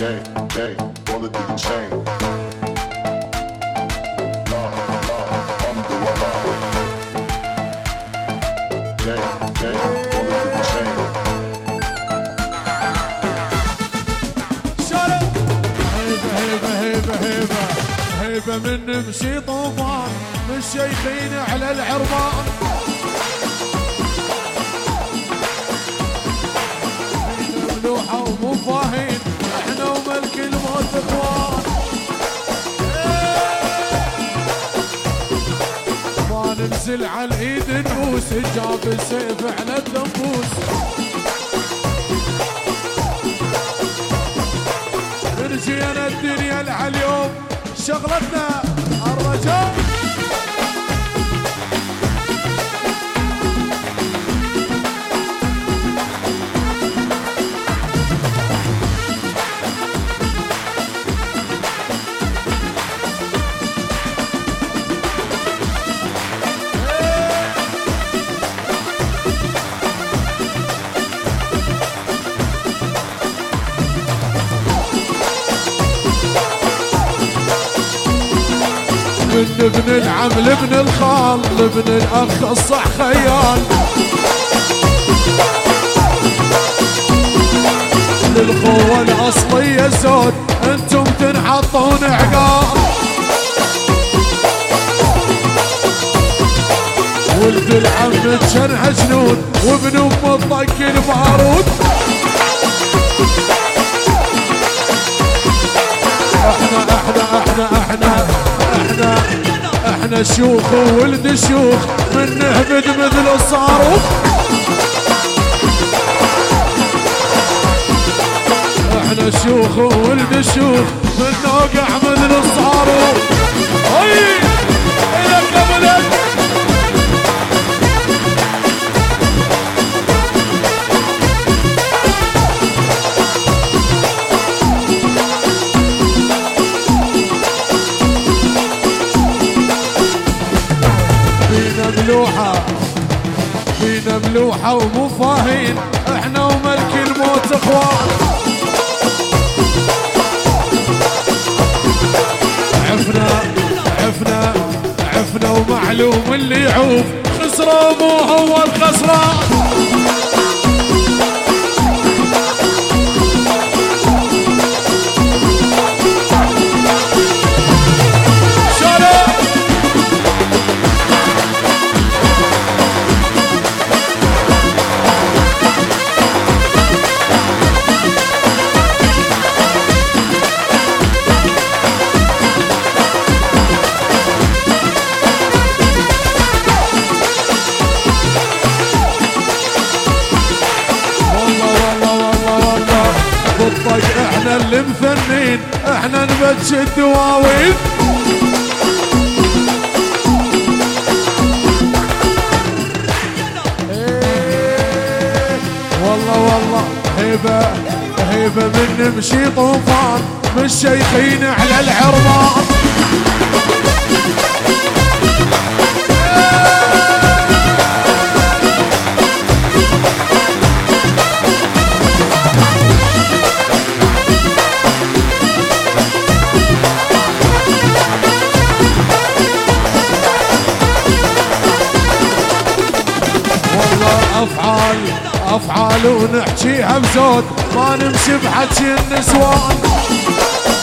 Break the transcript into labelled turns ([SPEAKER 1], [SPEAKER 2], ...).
[SPEAKER 1] gang, wanna do the chain. I'm the rubber. Gang, wanna do the chain.
[SPEAKER 2] Shut up. هيبة من نمشي طوفان من الشيخين على العربان. مملوحة ومو فاهين احنا وملك الموت اخوان. ما ننزل على الايد نبوس جاب السيف على الدنبوس. رجينا الدنيا اليوم شغلتنا الرجال. من ابن العم لابن الخال لابن الاخ الصح خيال. للخوة الاصلية زود انتم تنحطون عقال. ولد العم تشنح جنود وابن ام الطق البارود. احنا شيوخ وولد شيوخ من نهبد مثل الصاروخ. احنا شيوخ وولد شيوخ من نوقع مثل الصاروخ. هاي الك ابلك فينا ملوحة ومو فاهين احنا وملك الموت اخوان. عفنا ومعلوم اللي يعوف خسره مو هو الخسران. احنا اللي مثنين احنا نبتش الدواوين. والله هيبة من نمشي طوفان من الشيخين على العربان. افعال ونحكيها بزود ما نمشي بحكي النسوان.